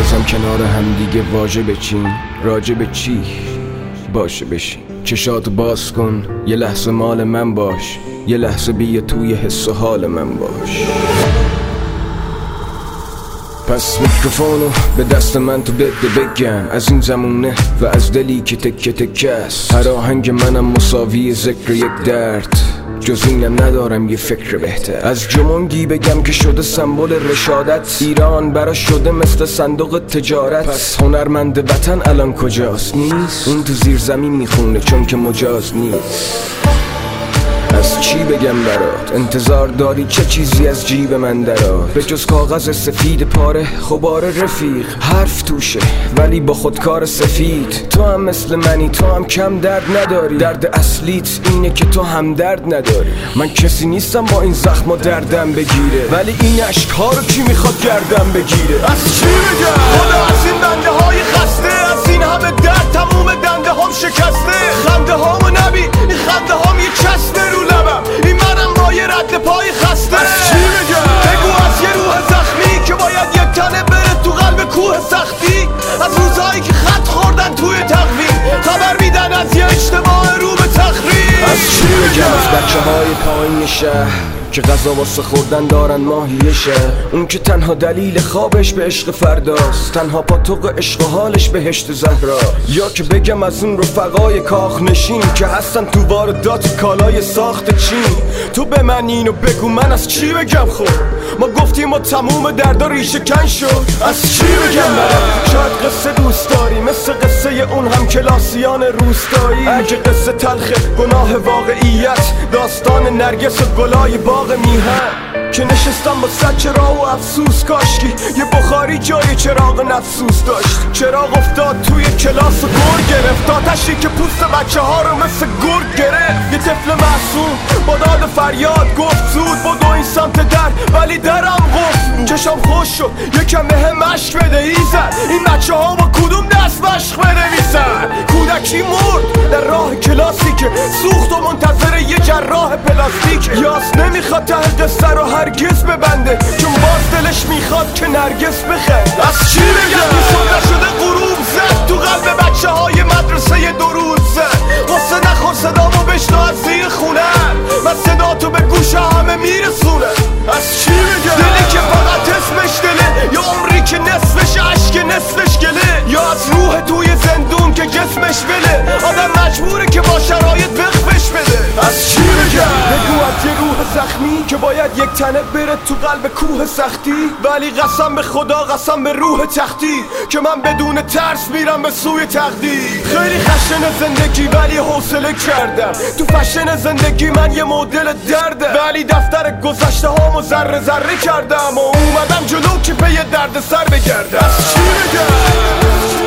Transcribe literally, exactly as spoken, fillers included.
بازم کنار هم دیگه واژه بچین، راجع به چی باشه بشین. چشاتو باز کن، یه لحظه مال من باش، یه لحظه بیا توی حس و حال من باش. پس میکروفونو به دست من تو بده بگم، از این زمونه و از دلی که تکه تکه است. هر آهنگ منم مساوی ذکر یک درد، جز اینم ندارم یه فکر بهتر. از جمونگی بگم که شده سمبل رشادت، ایران برا شده مثل صندوق تجارت. پس هنرمند وطن الان کجاست؟ نیست. اون تو زیر زمین میخونه چون که مجاز نیست. از چی بگم برات؟ انتظار داری چه چیزی از جیب من درات؟ به جز کاغذ سفید پاره خبار رفیق، حرف توشه ولی با خودکار سفید. تو هم مثل منی، تو هم کم درد نداری. درد اصلیت اینه که تو هم درد نداری. من کسی نیستم با این زخم و دردم بگیره، ولی این عشق ها رو کی میخواد گردم بگیره؟ از چی بگم؟ خدا از این بنده های خسته، از این همه درد تموم دنده هم شکسته. خنده هامو نبی، این خنده هام یه چسبه رو لبم، این منم با یه رد پای خسته. از چی بگم؟ بگو از یه روح زخمی که باید یک تنه بره تو قلب کوه سختی. از روزهایی که خط خوردن توی تقویم، خبر میدن از یه اجتماع رو به تخریب. از چی بگم؟ از بچه های پایین شهر که غذا واسه خوردن دارن ماهیشه، اون که تنها دلیل خوابش به عشق فرداست، تنها پاتوق عشق و حالش بهشت زهرا. یا که بگم از اون رفقای کاخ نشین که هستن تو واردات کالای ساخت چین. تو به من اینو بگو من از چی بگم؟ خب ما گفتیم ما تموم دردا ریشه کن شد. از چی بگم برات؟ شاید قصه دوست داری مثل قصه اون هم کلاسیان روستایی. اگه قصه تلخه گناه واقعیت، داستان نرگس و گلای باغ میهن که نشستم با صد چراغ و افسوس. کاشکی یه بخاری جای چراغ نفسوس داشت. چراغ افتاد توی کلاس و گر گرفت، آتشی که پوست بچه ها رو مثل گرگ گرفت. یه طفل معصوم با داد فریاد گفت زود بدو این سمت در، ولی درم قفل بود. چشم خوش شد یکم بهم مشک بده ایزد، این بچه ها با کدوم دست مشق بنویسن؟ کودکی مرد در راه کلاسی که سوخت و منتظر یه جراح پلاستیک. یاس نمیخواد ته قصه رو هرگز ببنده، چون باز دلش میخواد که نرگس بخند. از چی بگم؟ صبح نشده غروب زد تو قلب بچه های مدرسه دو روز زد. قصه نخور صدامو بشنو از زیر خونم، من صدا تو به گوش همه میرسونه. از چی بگم؟ دلی که فقط اسمش دله، یا عمری که نصفش عشق نصفش گله، یا از روح توی زندون که جسمش بله. آدم مجبوره که با شرایط وقفش بده. از چی بگم؟ بگو از یه روح زخمی که باید یک تنه بره تو قلب کوه سختی، ولی قسم به خدا قسم به روح تختی که من بدون ترس میرم به سوی تقدیر. خیلی خشن زندگی ولی حوصله کردم، تو فشن زندگی من یه مدل درده، ولی دفتر گذشته هامو ذره ذره کردم و اومدم جلو که پی درد سر بگردم. از چی بگم؟